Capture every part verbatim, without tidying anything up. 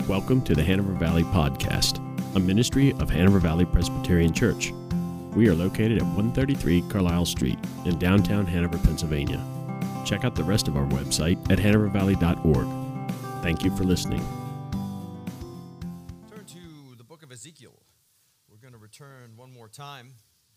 Welcome to the Hanover Valley Podcast, a ministry of Hanover Valley Presbyterian Church. We are located at one thirty-three Carlisle Street in downtown Hanover, Pennsylvania. Check out the rest of our website at hanover valley dot org. Thank you for listening. Turn to the book of Ezekiel. We're going to return one more time.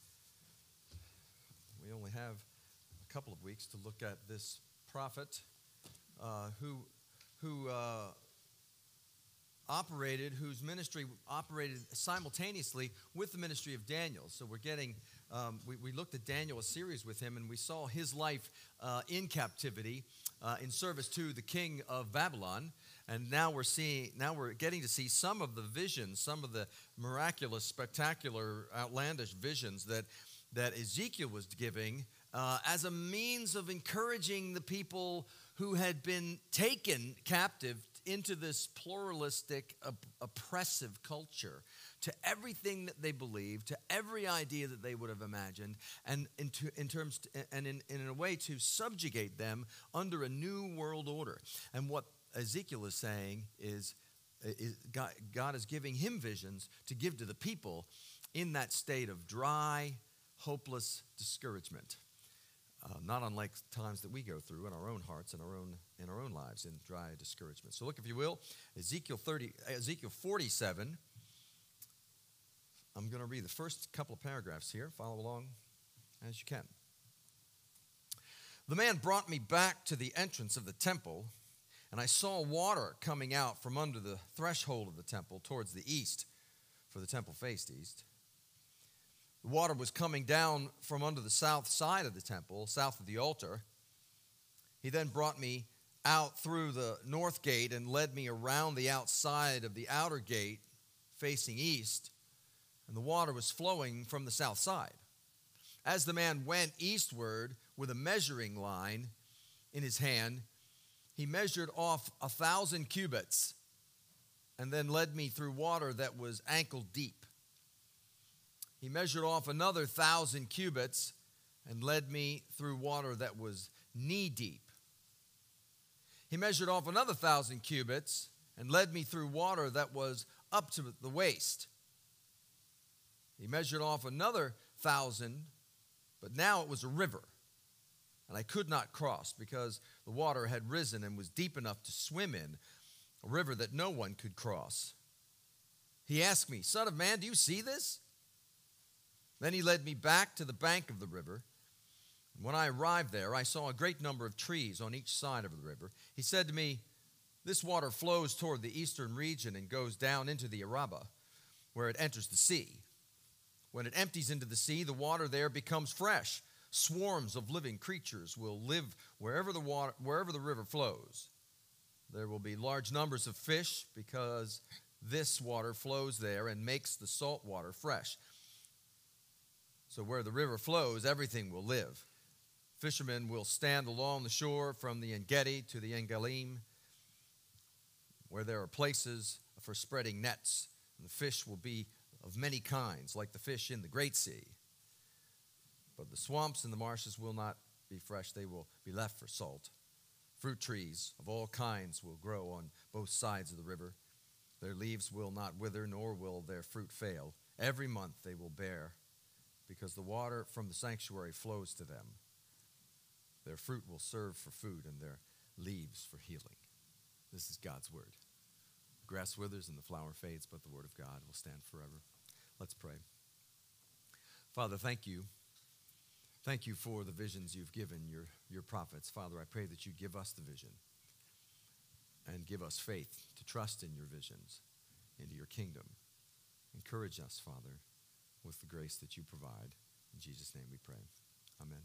We only have a couple of weeks to look at this prophet uh, who who uh, operated, whose ministry operated simultaneously with the ministry of Daniel. So we're getting, um, we, we looked at Daniel, a series with him, and we saw his life uh, in captivity, uh, in service to the king of Babylon. And now we're seeing, now we're getting to see some of the visions, some of the miraculous, spectacular, outlandish visions that that Ezekiel was giving uh, as a means of encouraging the people who had been taken captive into this pluralistic, op- oppressive culture, to everything that they believed, to every idea that they would have imagined, and in, to, in terms to, and in, in a way to subjugate them under a new world order. And what Ezekiel is saying is, is God, God is giving him visions to give to the people in that state of dry, hopeless discouragement. Uh, not unlike times that we go through in our own hearts and our own in our own lives in dry discouragement. So look, if you will, Ezekiel thirty, Ezekiel forty-seven. I'm going to read the first couple of paragraphs here. Follow along as you can. The man brought me back to the entrance of the temple, and I saw water coming out from under the threshold of the temple towards the east, for the temple faced east. The water was coming down from under the south side of the temple, south of the altar. He then brought me out through the north gate and led me around the outside of the outer gate facing east, and the water was flowing from the south side. As the man went eastward with a measuring line in his hand, he measured off a thousand cubits and then led me through water that was ankle deep. He measured off another thousand cubits and led me through water that was knee deep. He measured off another thousand cubits and led me through water that was up to the waist. He measured off another thousand, but now it was a river, and I could not cross because the water had risen and was deep enough to swim in, a river that no one could cross. He asked me, "Son of man, do you see this?" Then he led me back to the bank of the river. And when I arrived there, I saw a great number of trees on each side of the river. He said to me, "This water flows toward the eastern region and goes down into the Arabah, where it enters the sea. When it empties into the sea, the water there becomes fresh. Swarms of living creatures will live wherever the water, wherever the river flows. There will be large numbers of fish because this water flows there and makes the salt water fresh. So where the river flows, everything will live. Fishermen will stand along the shore from the En-Gedi to the En-Galim, where there are places for spreading nets. And the fish will be of many kinds, like the fish in the Great Sea. But the swamps and the marshes will not be fresh. They will be left for salt. Fruit trees of all kinds will grow on both sides of the river. Their leaves will not wither, nor will their fruit fail. Every month they will bear, because the water from the sanctuary flows to them. Their fruit will serve for food, and their leaves for healing." This is God's word. The grass withers and the flower fades, but the word of God will stand forever. Let's pray. Father, thank you. Thank you for the visions you've given your, your prophets. Father, I pray that you give us the vision and give us faith to trust in your visions into your kingdom. Encourage us, Father, with the grace that you provide. In Jesus' name we pray. Amen.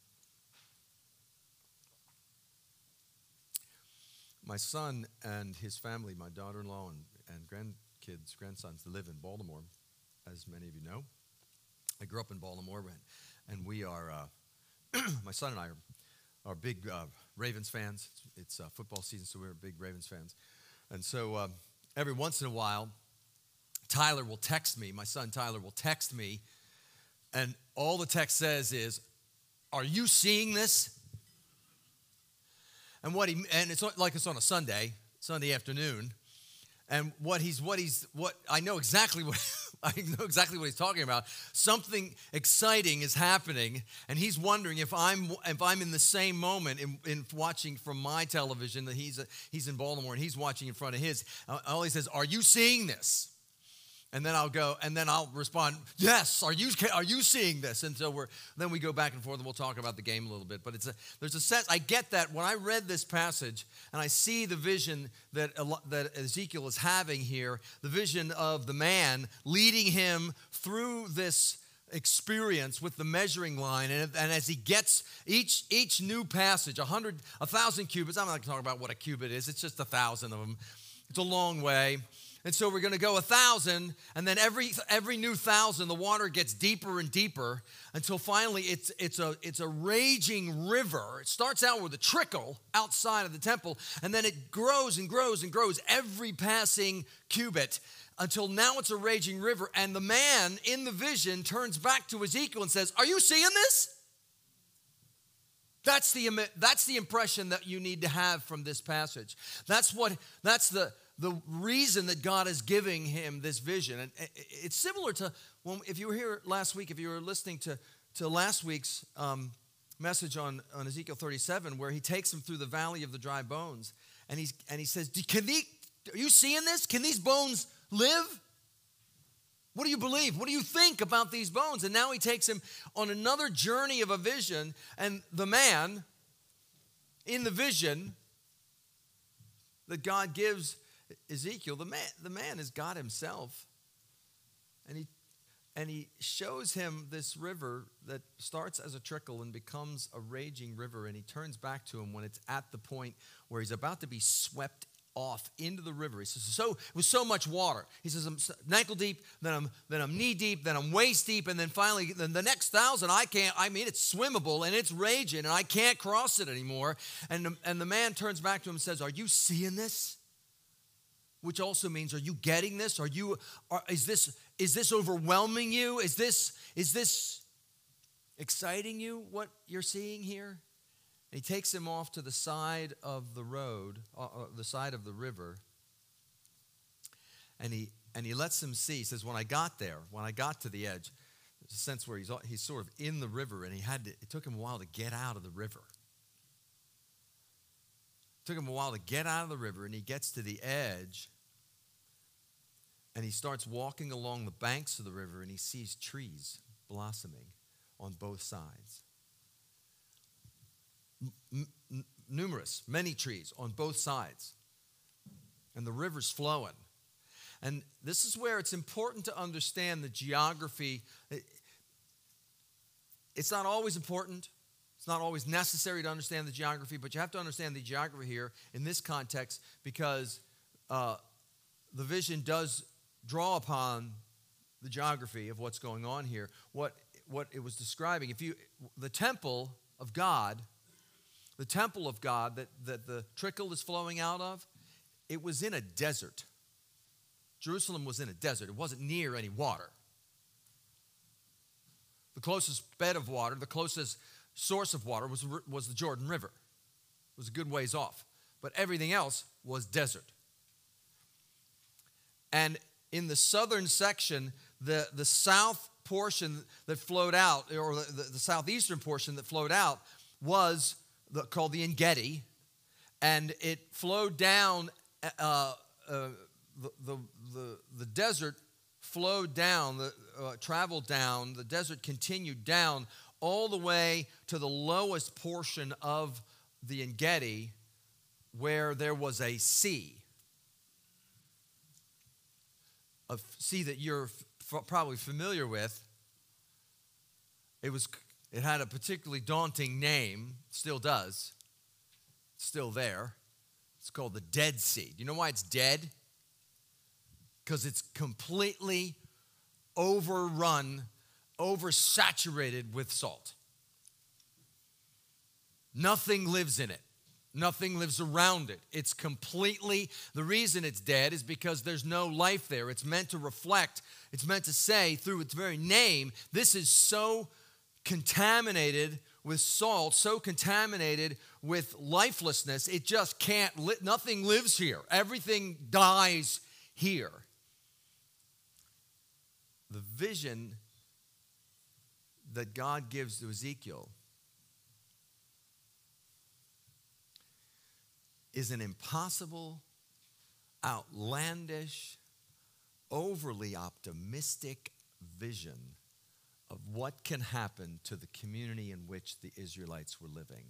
My son and his family, my daughter-in-law and, and grandkids, grandsons, live in Baltimore, as many of you know. I grew up in Baltimore, and we are, uh, my son and I are, are big uh, Ravens fans. It's, it's uh, football season, so we're big Ravens fans. And so uh, every once in a while, Tyler will text me, my son Tyler will text me, and all the text says is, "Are you seeing this?" And what he and it's like it's on a Sunday, Sunday afternoon, And what he's, what he's, what I know exactly what, I know exactly what he's talking about. Something exciting is happening, and he's wondering if I'm, if I'm in the same moment in, in watching from my television that he's, he's in Baltimore and he's watching in front of his. Uh, all he says, "Are you seeing this?" And then I'll go, and then I'll respond, "Yes, are you are you seeing this?" And so we're then we go back and forth, and we'll talk about the game a little bit. But it's a there's a sense, I get that when I read this passage, and I see the vision that that Ezekiel is having here, the vision of the man leading him through this experience with the measuring line, and, and as he gets each each new passage, a hundred, a thousand cubits. I'm not going to talk about what a cubit is. It's just a thousand of them. It's a long way. And so we're going to go a thousand, and then every every new thousand, the water gets deeper and deeper until finally it's it's a it's a raging river. It starts out with a trickle outside of the temple, and then it grows and grows and grows every passing cubit until now it's a raging river. And the man in the vision turns back to Ezekiel and says, "Are you seeing this?" That's the that's the impression that you need to have from this passage. That's what that's the The reason that God is giving him this vision. And it's similar to, when, if you were here last week, if you were listening to, to last week's um, message on, on Ezekiel thirty-seven, where he takes him through the valley of the dry bones. And, he's, and he says, Can they, are you seeing this? Can these bones live? What do you believe? What do you think about these bones? And now he takes him on another journey of a vision. And the man in the vision that God gives Ezekiel, the man, the man is God himself. And he and he shows him this river that starts as a trickle and becomes a raging river. And he turns back to him when it's at the point where he's about to be swept off into the river. He says, so with so much water. He says, I'm ankle deep, then I'm then I'm knee deep, then I'm waist deep, and then finally then the next thousand I can't, I mean it's swimmable and it's raging and I can't cross it anymore. And the, and the man turns back to him and says, "Are you seeing this?" Which also means, are you getting this? Are you, are, is this, is this overwhelming you? Is this, is this exciting you, what you're seeing here? And he takes him off to the side of the road, uh, uh, the side of the river. And he, and he lets him see. He says, when I got there, when I got to the edge, there's a sense where he's, he's sort of in the river, and he had to, it took him a while to get out of the river. Took him a while to get out of the river, and he gets to the edge, and he starts walking along the banks of the river, and he sees trees blossoming on both sides. M- n- numerous, many trees on both sides, and the river's flowing. And this is where it's important to understand the geography. It's not always important. It's not always necessary to understand the geography, but you have to understand the geography here in this context because uh, the vision does draw upon the geography of what's going on here. What what it was describing, if you the temple of God, the temple of God that, that the trickle is flowing out of, it was in a desert. Jerusalem was in a desert. It wasn't near any water. The closest bed of water, the closest source of water was, was the Jordan River. It was a good ways off. But everything else was desert. And in the southern section, the, the south portion that flowed out, or the, the, the southeastern portion that flowed out, was the, called the En-Gedi. And it flowed down, uh, uh, the, the, the, the desert flowed down, the, uh, traveled down, the desert continued down all the way to the lowest portion of the En-Gedi where there was a sea. A sea that you're f- probably familiar with. It was, it had a particularly daunting name, still does, it's still there. It's called the Dead Sea. Do you know why it's dead? Because it's completely overrun, oversaturated with salt. Nothing lives in it. Nothing lives around it. It's completely, the reason it's dead is because there's no life there. It's meant to reflect, it's meant to say through its very name, this is so contaminated with salt, so contaminated with lifelessness, it just can't, li- nothing lives here. Everything dies here. The vision that God gives to Ezekiel is an impossible, outlandish, overly optimistic vision of what can happen to the community in which the Israelites were living.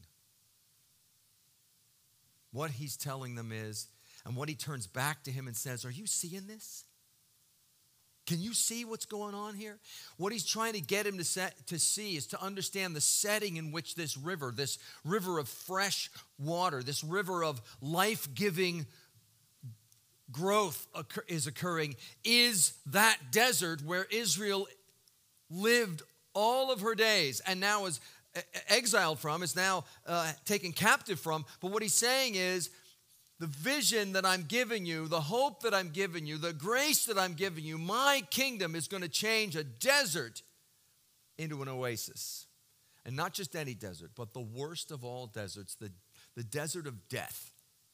What he's telling them is, and what he turns back to him and says, are you seeing this? Can you see what's going on here? What he's trying to get him to, set, to see is to understand the setting in which this river, this river of fresh water, this river of life-giving growth occur, is occurring, is that desert where Israel lived all of her days and now is exiled from, is now uh, taken captive from. But what he's saying is, the vision that I'm giving you, the hope that I'm giving you, the grace that I'm giving you, my kingdom is going to change a desert into an oasis. And not just any desert, but the worst of all deserts, the, the desert of death.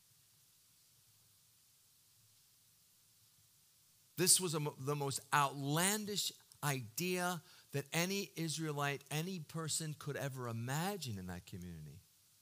This was a, the most outlandish idea that any Israelite, any person could ever imagine in that community.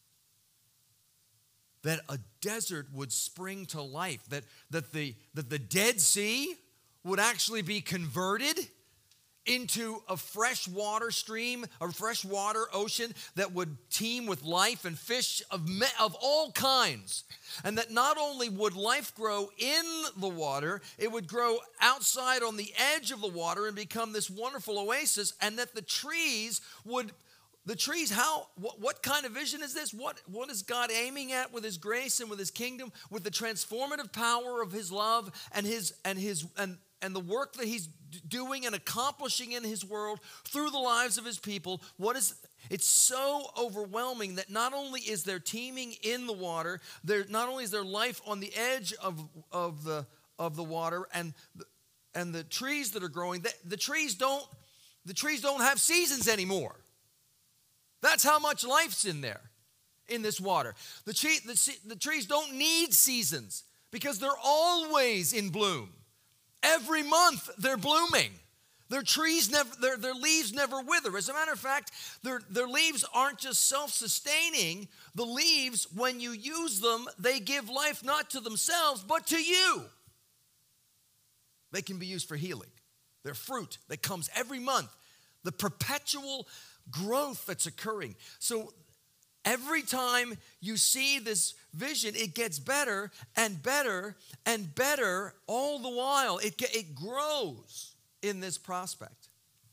That a desert would spring to life, that, that, the, that the Dead Sea would actually be converted into a fresh water stream, a fresh water ocean that would teem with life and fish of, me, of all kinds. And that not only would life grow in the water, it would grow outside on the edge of the water and become this wonderful oasis, and that the trees would The trees, how, what, what kind of vision is this? What, what is God aiming at with his grace and with his kingdom, with the transformative power of his love and his and his and, and the work that he's doing and accomplishing in his world through the lives of his people? What is it's so overwhelming that not only is there teeming in the water, there not only is there life on the edge of, of the of the water and the, and the trees that are growing, the, the trees don't the trees don't have seasons anymore. That's how much life's in there, in this water. The, tree, the, the trees don't need seasons because they're always in bloom. Every month they're blooming. Their trees never, their, their leaves never wither. As a matter of fact, their, their leaves aren't just self-sustaining. The leaves, when you use them, they give life not to themselves, but to you. They can be used for healing. They're fruit that comes every month. The perpetual growth that's occurring. So every time you see this vision, it gets better and better and better all the while. It, it grows in this prospect.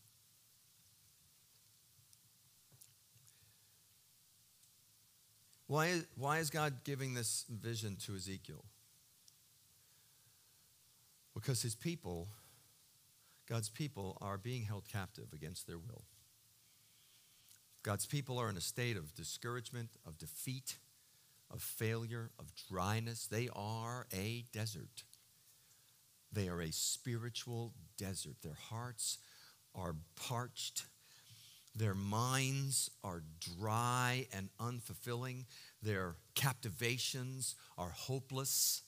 Why is, why is God giving this vision to Ezekiel? Because his people, God's people, are being held captive against their will. God's people are in a state of discouragement, of defeat, of failure, of dryness. They are a desert. They are a spiritual desert. Their hearts are parched. Their minds are dry and unfulfilling. Their captivations are hopeless.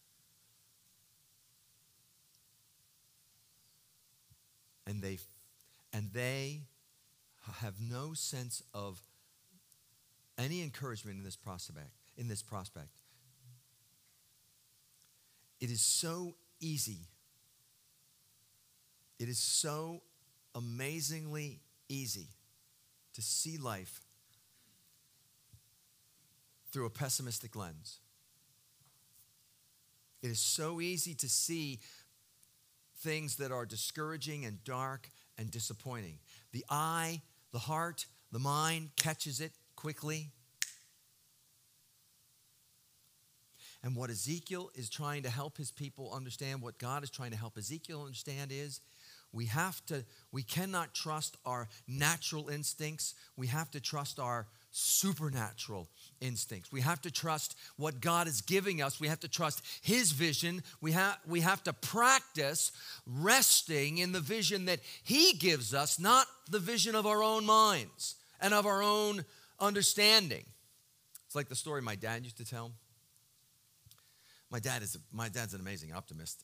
And they, and they have no sense of any encouragement in this prospect. In this prospect, it is so easy. It is so amazingly easy to see life through a pessimistic lens. It is so easy to see things that are discouraging and dark and disappointing. The eye, the heart, the mind catches it quickly. And what Ezekiel is trying to help his people understand, what God is trying to help Ezekiel understand is, we have to, we cannot trust our natural instincts. We have to trust our supernatural instincts. We have to trust what God is giving us. We have to trust his vision. We have, we have to practice resting in the vision that he gives us, not the vision of our own minds and of our own understanding. It's like the story my dad used to tell. My dad is my dad's an amazing optimist.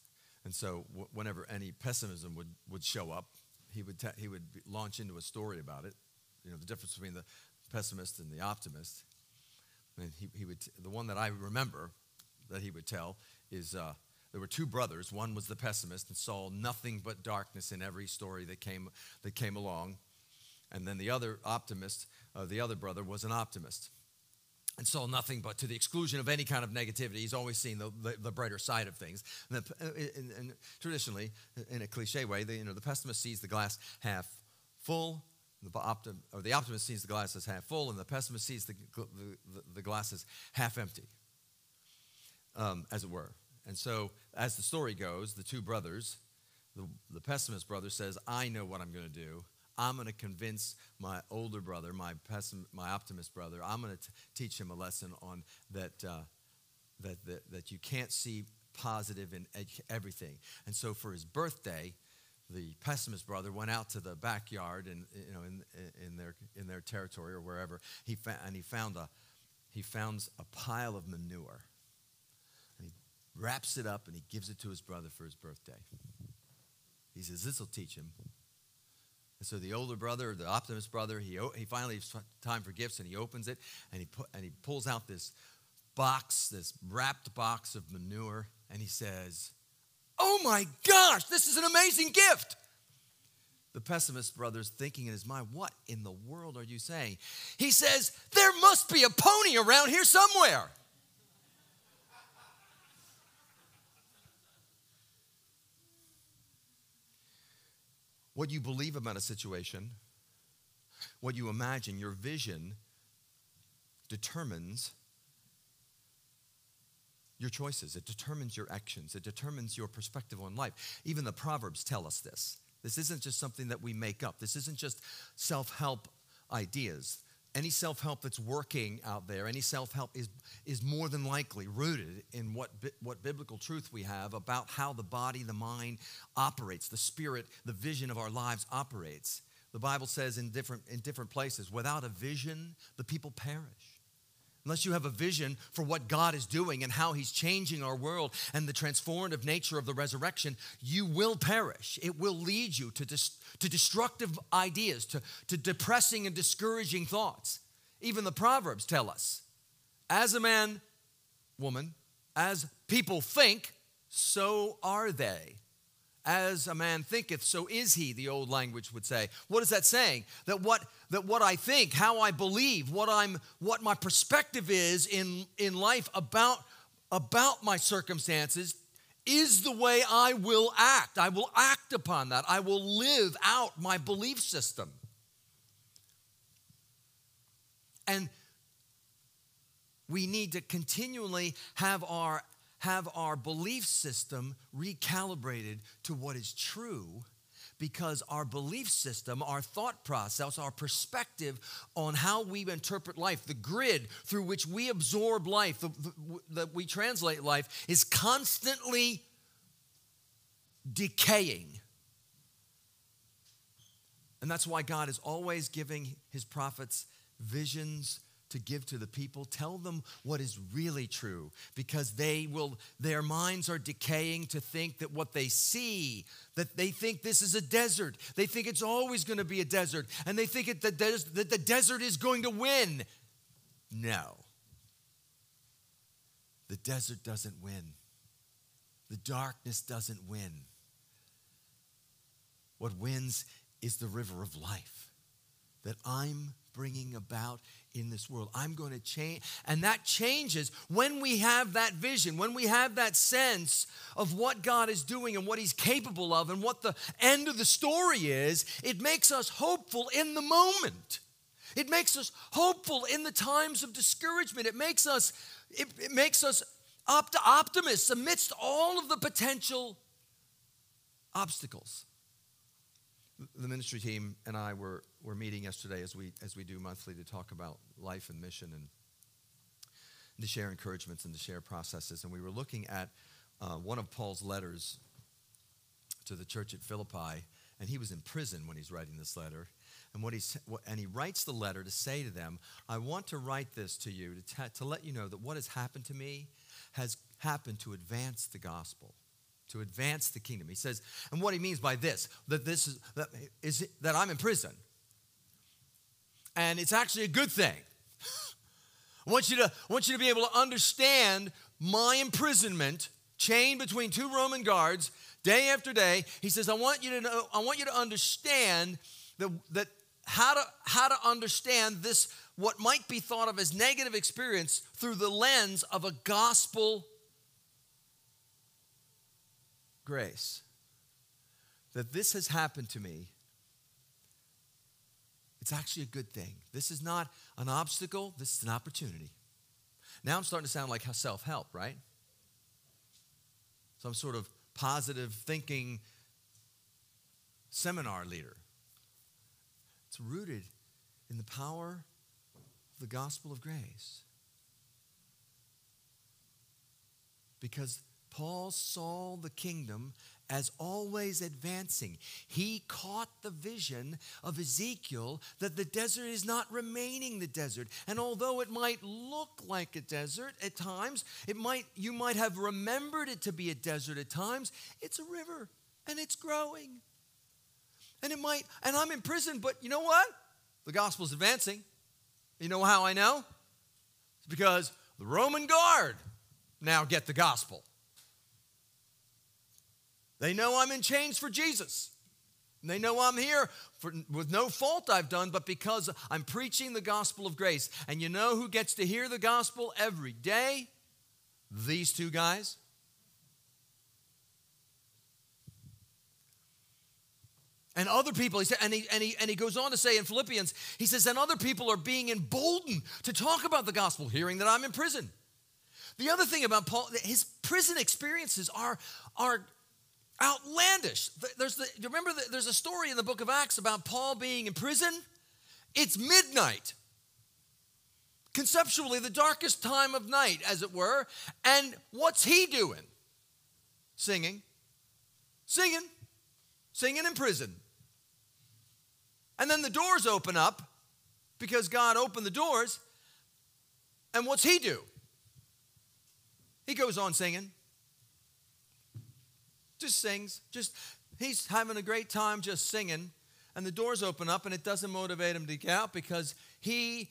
And so w- whenever any pessimism would, would show up, he would, ta- he would launch into a story about it, you know, the difference between the pessimist and the optimist. And he, he would, t- the one that I remember that he would tell is uh, there were two brothers. One was the pessimist and saw nothing but darkness in every story that came, that came along. And then the other optimist, uh, the other brother was an optimist and saw nothing but to the exclusion of any kind of negativity. He's always seen the, the, the brighter side of things. And, the, and, and traditionally, in a cliche way, the, you know, the pessimist sees the glass half full, the, optim, or the optimist sees the glass as half full, and the pessimist sees the, the, the glass as half empty, um, as it were. And so, as the story goes, the two brothers, the, the pessimist brother says, I know what I'm going to do. I'm going to convince my older brother, my pessim, my optimist brother, I'm going to teach him a lesson on that, uh, that, that, that you can't see positive in everything. And so for his birthday, the pessimist brother went out to the backyard and, you know, in, in, their, in their territory or wherever, he fa- and he found, a, he found a pile of manure. And he wraps it up and he gives it to his brother for his birthday. He says, this will teach him. And so the older brother, the optimist brother, he he finally has time for gifts, and he opens it, and he put, and he pulls out this box, this wrapped box of manure, and he says, oh my gosh, this is an amazing gift. The pessimist brother's thinking in his mind, what in the world are you saying? He says, there must be a pony around here somewhere. What you believe about a situation, what you imagine, your vision determines your choices. It determines your actions. It determines your perspective on life. Even the Proverbs tell us this. This isn't just something that we make up. This isn't just self-help ideas. Any self-help that's working out there, any self-help is, is more than likely rooted in what, what biblical truth we have about how the body, the mind operates, the spirit, the vision of our lives operates. The Bible says in different, in different places, without a vision, the people perish. Unless you have a vision for what God is doing and how he's changing our world and the transformative nature of the resurrection, you will perish. It will lead you to, dis- to destructive ideas, to, to depressing and discouraging thoughts. Even the Proverbs tell us, as a man, woman, as people think, so are they. As a man thinketh, so is he, the old language would say. What is that saying? That what that what I think, how I believe, what I'm what my perspective is in, in life about, about my circumstances is the way I will act. I will act upon that. I will live out my belief system. And we need to continually have our have our belief system recalibrated to what is true, because our belief system, our thought process, our perspective on how we interpret life, the grid through which we absorb life, the, the, that we translate life, is constantly decaying. And that's why God is always giving his prophets visions to give to the people. Tell them what is really true, because they will, their minds are decaying to think that what they see, that they think this is a desert. They think it's always going to be a desert, and they think it, that, that the desert is going to win. No. The desert doesn't win. The darkness doesn't win. What wins is the river of life that I'm bringing about in this world. I'm going to change. And that changes when we have that vision, when we have that sense of what God is doing and what he's capable of and what the end of the story is. It makes us hopeful in the moment. It makes us hopeful in the times of discouragement. It makes us, it, it makes us opt- optimists amidst all of the potential obstacles. The ministry team and I were, were meeting yesterday, as we as we do monthly, to talk about life and mission and to share encouragements and to share processes. And we were looking at uh, one of Paul's letters to the church at Philippi, and he was in prison when he's writing this letter. And what he's and he writes the letter to say to them, I want to write this to you to, t- to let you know that what has happened to me has happened to advance the gospel. to advance the kingdom. He says, and what he means by this, that this is that, is that I'm in prison. And it's actually a good thing. I want you to, I want you to be able to understand my imprisonment, chained between two Roman guards, day after day. He says, I want you to know, I want you to understand that, that how to how to understand this, what might be thought of as negative experience, through the lens of a gospel grace. That this has happened to me. It's actually a good thing. This is not an obstacle. This is an opportunity. Now I'm starting to sound like self-help, right? Some sort of positive thinking seminar leader. It's rooted in the power of the gospel of grace. Because Paul saw the kingdom as always advancing. He caught the vision of Ezekiel that the desert is not remaining the desert. And although it might look like a desert at times, it might you might have remembered it to be a desert at times, it's a river and it's growing. And it might, and I'm in prison, but you know what? The gospel's advancing. You know how I know? It's because the Roman guard now get the gospel. They know I'm in chains for Jesus. And they know I'm here for, with no fault I've done, but because I'm preaching the gospel of grace. And you know who gets to hear the gospel every day? These two guys. And other people, he said, and he, and, he, and he goes on to say in Philippians, he says, and other people are being emboldened to talk about the gospel, hearing that I'm in prison. The other thing about Paul, his prison experiences are, are outlandish. There's the, you remember the, there's a story in the book of Acts about Paul being in prison? It's midnight. Conceptually, the darkest time of night, as it were. And what's he doing? Singing. Singing. Singing in prison. And then the doors open up because God opened the doors. And what's he do? He goes on singing. Just sings. Just he's having a great time just singing. And the doors open up and it doesn't motivate him to get out because he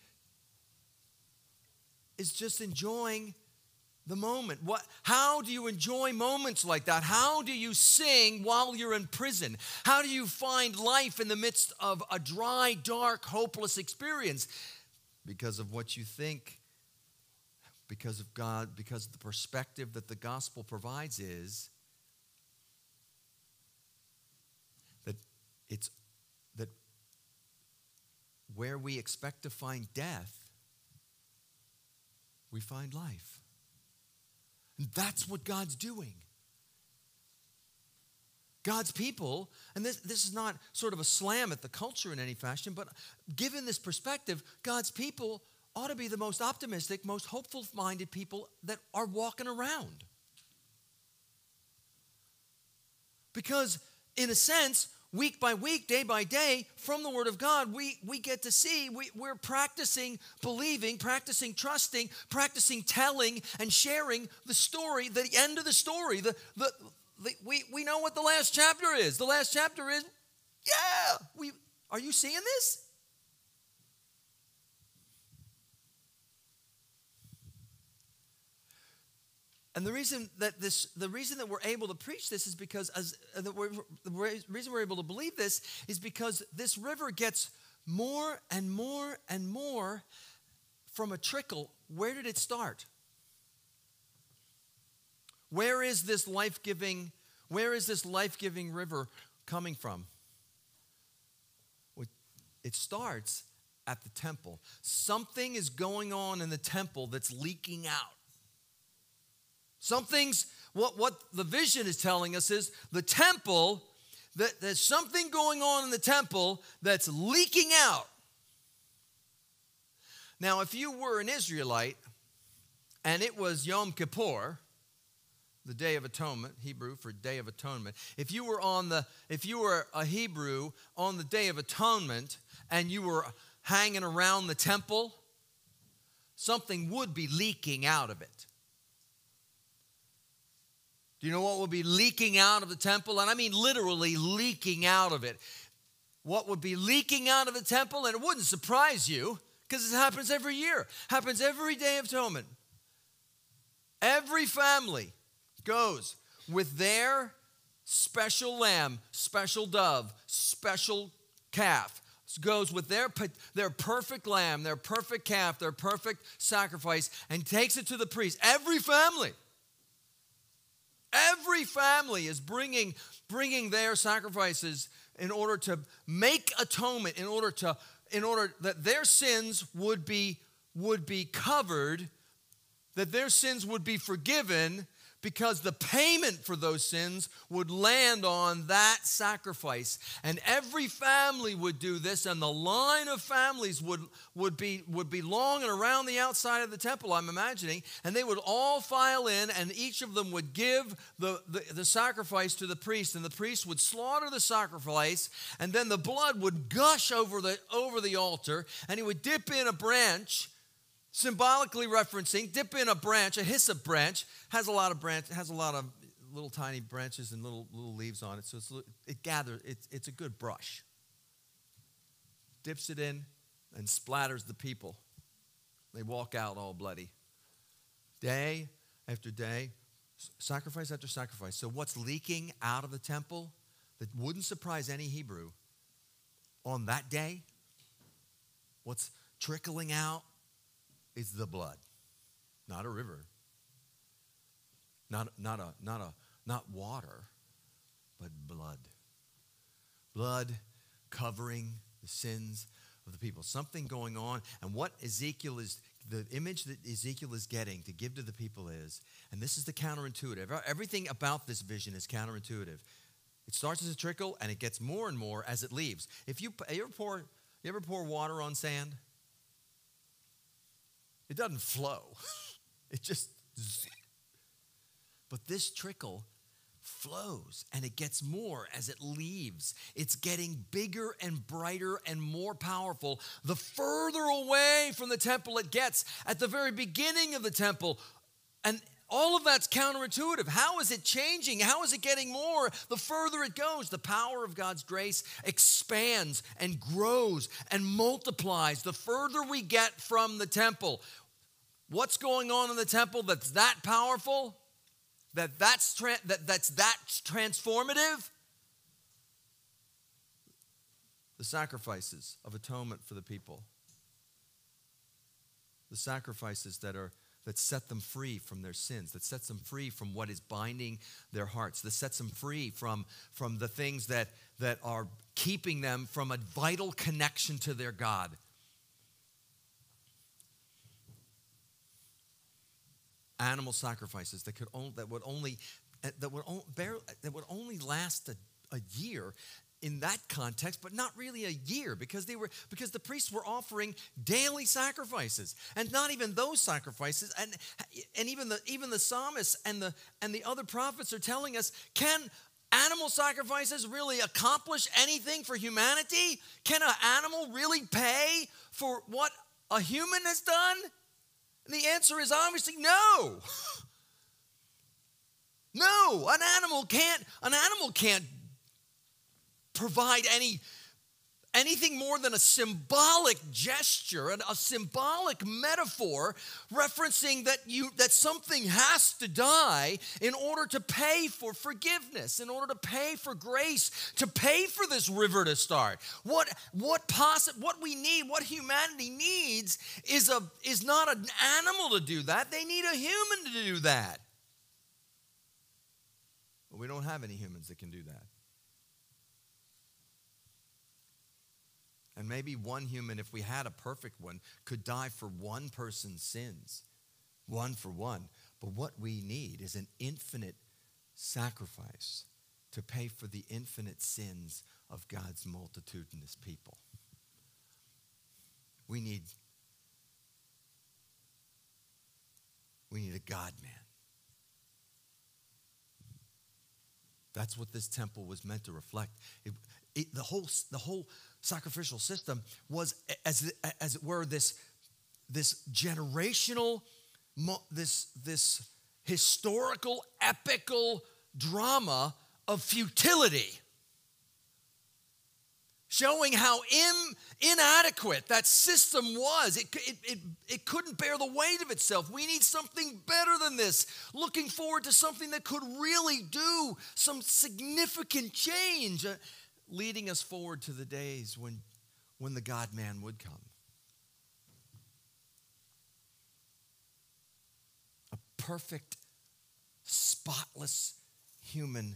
is just enjoying the moment. What, how do you enjoy moments like that? How do you sing while you're in prison? How do you find life in the midst of a dry, dark, hopeless experience? Because of what you think, because of God, because of the perspective that the gospel provides is that it's that where we expect to find death, we find life. And that's what God's doing. God's people, and this, this is not sort of a slam at the culture in any fashion, but given this perspective, God's people ought to be the most optimistic, most hopeful-minded people that are walking around. Because, in a sense, week by week, day by day, from the Word of God, we, we get to see, we, we're practicing believing, practicing trusting, practicing telling and sharing the story, the end of the story. The, the, the, we, we know what the last chapter is. The last chapter is, yeah, we, are you seeing this? And the reason that this, the reason that we're able to preach this is because, as uh, the, the reason we're able to believe this is because this river gets more and more and more from a trickle. Where did it start? Where is this life-giving, where is this life-giving river coming from? It starts at the temple. Something is going on in the temple that's leaking out. Something's, what, what the vision is telling us is the temple, that there's something going on in the temple that's leaking out. Now, if you were an Israelite and it was Yom Kippur, the Day of Atonement, Hebrew for Day of Atonement, if you were on the, if you were a Hebrew on the Day of Atonement and you were hanging around the temple, something would be leaking out of it. Do you know what would be leaking out of the temple? And I mean literally leaking out of it. What would be leaking out of the temple, and it wouldn't surprise you because it happens every year, happens every Day of Atonement. Every family goes with their special lamb, special dove, special calf, goes with their, their perfect lamb, their perfect calf, their perfect sacrifice, and takes it to the priest. Every family. Every family is bringing, bringing their sacrifices in order to make atonement, in order to, in order that their sins would be, would be covered, that their sins would be forgiven, because the payment for those sins would land on that sacrifice. And every family would do this, and the line of families would, would, be, would be long and around the outside of the temple, I'm imagining, and they would all file in, and each of them would give the, the, the sacrifice to the priest, and the priest would slaughter the sacrifice, and then the blood would gush over the, over the altar, and he would dip in a branch, symbolically referencing, dip in a branch, a hyssop branch, has a lot of branch, has a lot of little tiny branches and little little leaves on it, so it's, it gathers, it's, it's a good brush. Dips it in and splatters the people. They walk out all bloody. Day after day, sacrifice after sacrifice. So what's leaking out of the temple that wouldn't surprise any Hebrew on that day, what's trickling out is the blood, not a river, not, not, a, not, a, not water, but blood. Blood covering the sins of the people. Something going on, and what Ezekiel is, the image that Ezekiel is getting to give to the people is, and this is the counterintuitive. Everything about this vision is counterintuitive. It starts as a trickle, and it gets more and more as it leaves. If you, you ever pour, you ever pour water on sand? It doesn't flow. It just, but this trickle flows, and it gets more as it leaves. It's getting bigger and brighter and more powerful the further away from the temple it gets. At the very beginning of the temple, and all of that's counterintuitive. How is it changing? How is it getting more? The further it goes, the power of God's grace expands and grows and multiplies the further we get from the temple. What's going on in the temple that's that powerful? That that's, tra- that, that's that transformative? The sacrifices of atonement for the people. The sacrifices that are that set them free from their sins, that sets them free from what is binding their hearts, that sets them free from, from the things that, that are keeping them from a vital connection to their God. Animal sacrifices that could only, that would only that would only, barely, that would only last a, a year in that context, but not really a year, because they were because the priests were offering daily sacrifices, and not even those sacrifices, and and even the even the psalmists and the and the other prophets are telling us, can animal sacrifices really accomplish anything for humanity? Can an animal really pay for what a human has done? And the answer is obviously no. No, an animal can't, an animal can't provide any anything more than a symbolic gesture, and a symbolic metaphor referencing that you that something has to die in order to pay for forgiveness, in order to pay for grace, to pay for this river to start. What what possi- what we need, what humanity needs is a is not an animal to do that. They need a human to do that. But we don't have any humans that can do that. And maybe one human, if we had a perfect one, could die for one person's sins. One for one. But what we need is an infinite sacrifice to pay for the infinite sins of God's multitudinous people. We need, we need a God-man. That's what this temple was meant to reflect. It, it, the whole, the whole sacrificial system was, as, as it were, this, this generational, this, this historical, epical drama of futility, showing how in, inadequate that system was. It, it, it, it couldn't bear the weight of itself. We need something better than this. Looking forward to something that could really do some significant change, uh, leading us forward to the days when, when the God-man would come. A perfect, spotless human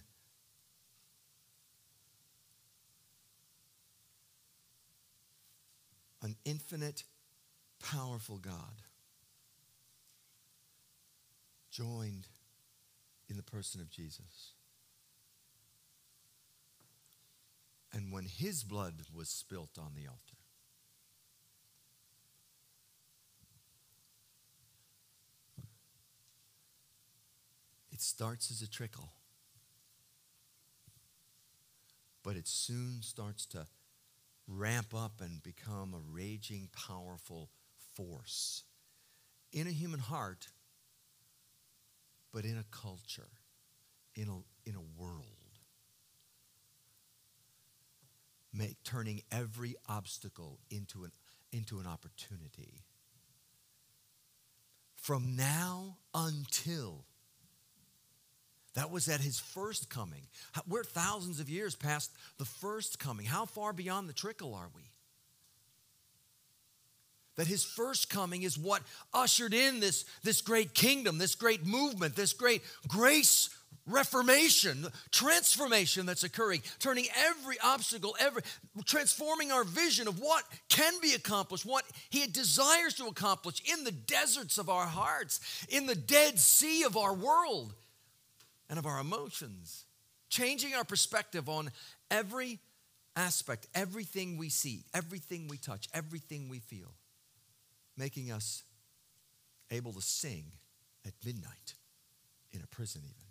an infinite, powerful God joined in the person of Jesus. And when his blood was spilt on the altar, it starts as a trickle, but it soon starts to ramp up and become a raging, powerful force in a human heart, but in a culture, in a, in a world, make, turning every obstacle into an, into an opportunity. From now until, that was at his first coming. We're thousands of years past the first coming. How far beyond the trickle are we? That his first coming is what ushered in this, this great kingdom, this great movement, this great grace reformation, transformation that's occurring, turning every obstacle, every, transforming our vision of what can be accomplished, what he desires to accomplish in the deserts of our hearts, in the Dead Sea of our world and of our emotions, changing our perspective on every aspect, everything we see, everything we touch, everything we feel, making us able to sing at midnight in a prison even.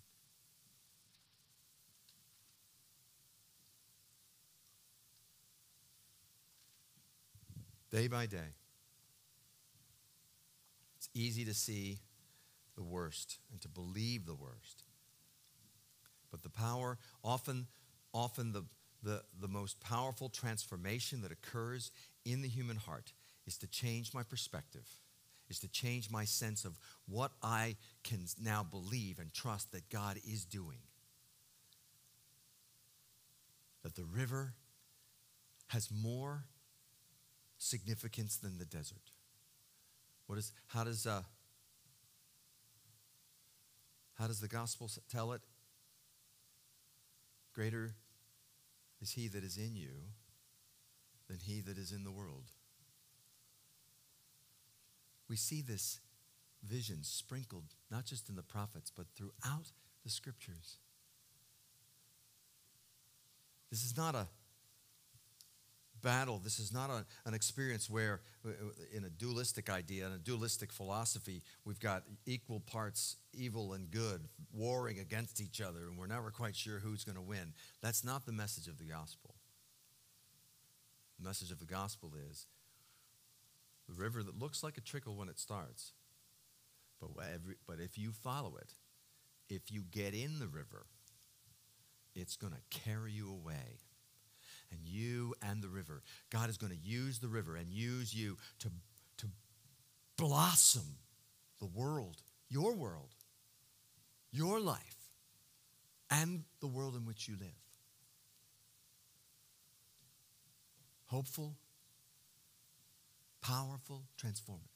Day by day, it's easy to see the worst and to believe the worst. But the power, often, often the, the, the most powerful transformation that occurs in the human heart is to change my perspective, is to change my sense of what I can now believe and trust that God is doing. That the river has more significance than the desert. What is, how does, uh, how does the gospel tell it? Greater is he that is in you than he that is in the world. We see this vision sprinkled not just in the prophets, but throughout the scriptures. This is not a battle. This is not a, an experience where, in a dualistic idea, in a dualistic philosophy, we've got equal parts evil and good warring against each other, and we're never quite sure who's going to win. That's not the message of the gospel. The message of the gospel is the river that looks like a trickle when it starts, but, every, but if you follow it, if you get in the river, it's going to carry you away. And you and the river. God is going to use the river and use you to, to blossom the world, your world, your life, and the world in which you live. Hopeful, powerful, transformative.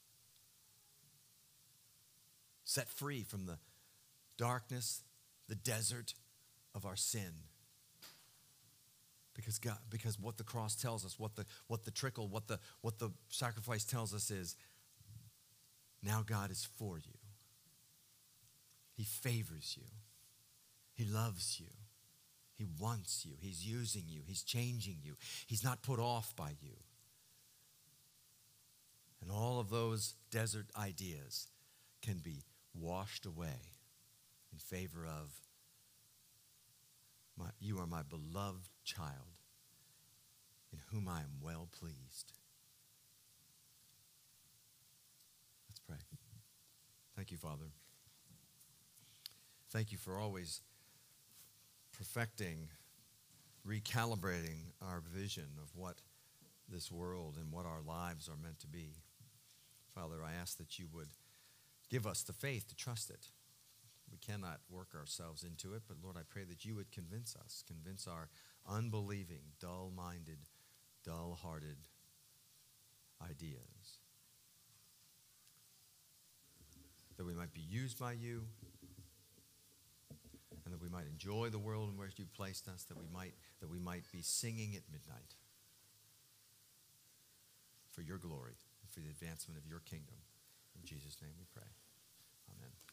Set free from the darkness, the desert of our sin. Because God, because what the cross tells us, what the what the trickle, what the what the sacrifice tells us is, now God is for you. He favors you. He loves you. He wants you. He's using you. He's changing you. He's not put off by you. And all of those desert ideas can be washed away in favor of My, you are my beloved child, in whom I am well pleased. Let's pray. Thank you, Father. Thank you for always perfecting, recalibrating our vision of what this world and what our lives are meant to be. Father, I ask that you would give us the faith to trust it. We cannot work ourselves into it, but Lord, I pray that you would convince us, convince our unbelieving, dull-minded, dull-hearted ideas, that we might be used by you, and that we might enjoy the world in which you've placed us, that we might, that we might be singing at midnight for your glory and for the advancement of your kingdom. In Jesus' name we pray. Amen.